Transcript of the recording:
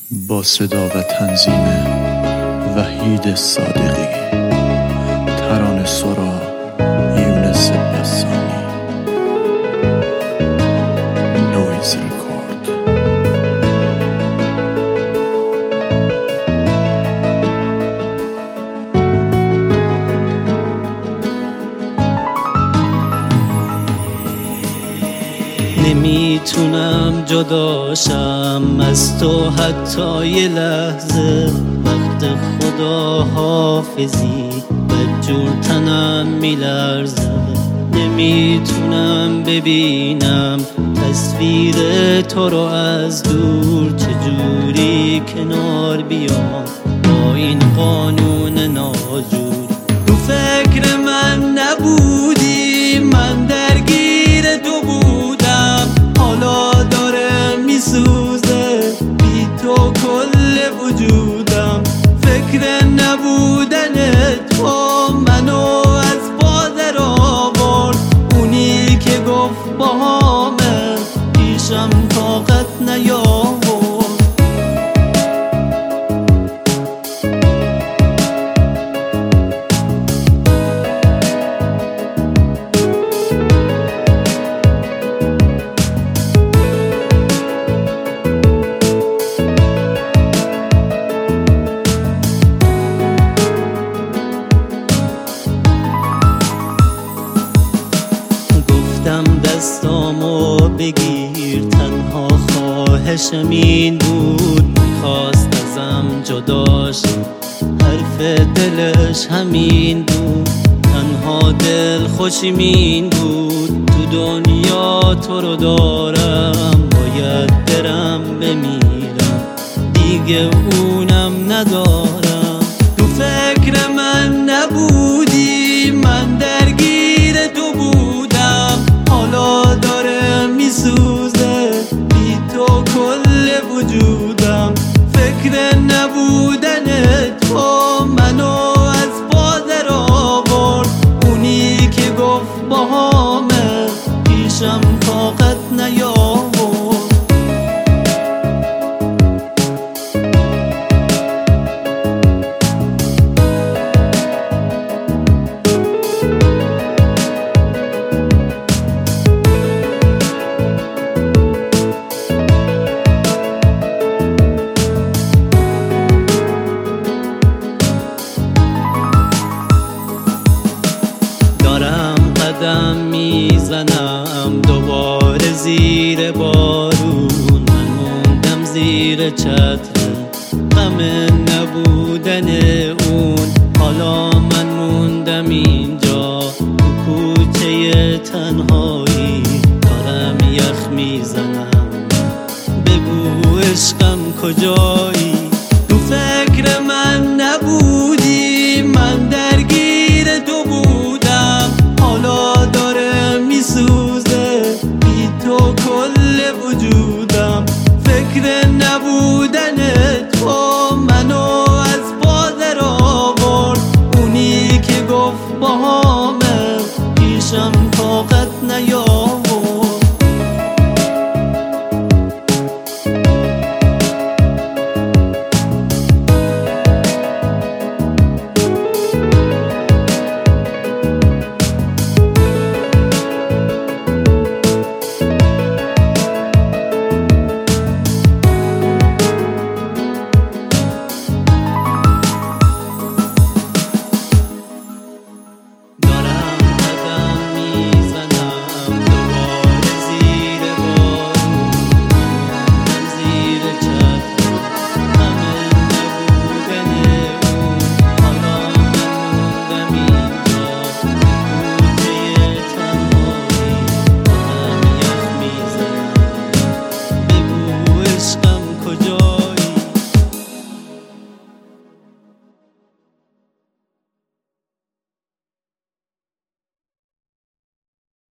با صدا و تنظیم وحید صادقی، ترانه سرا یونس بسامی، نویز رکورد. نمیتونم جداشم از تو حتی یه لحظه، وقت خدا حافظی بدجور تنم میلرزه. نمیتونم ببینم تصویر تو رو از دور، چجوری کنار بیام با این قانون ناجور. تو فکر من نبودی، من درگیر تو بودم، حالا داره میسوزه بی تو کل وجودم. فکر نبودن تو منو از پا در آورد، اونی که گفت باهامه پیشم طاقت نیاورد. دستامو بگیر، تنها خواهشم این بود، میخواست ازم جداش، حرف دلش همین بود، تنها دل خوشیم این بود. تو دنیا تو رو دارم، باید برم بمیرم، دیگه اونم ندارم. تو فکر من نبودی، من درگیر تو بودم، حالا داره میسوزه بی تو کل وجودم. فکر نبودن تو منو از پا در آورد، اونی که گفت باهامه پیشم طاقت نیاورد. قدم میزنم دوباره زیر بارون، من موندم زیر چتر غم نبودن اون. حالا من موندم اینجا تو کوچه تنهایی، دارم یخ میزنم، بگو عشقم کجایی.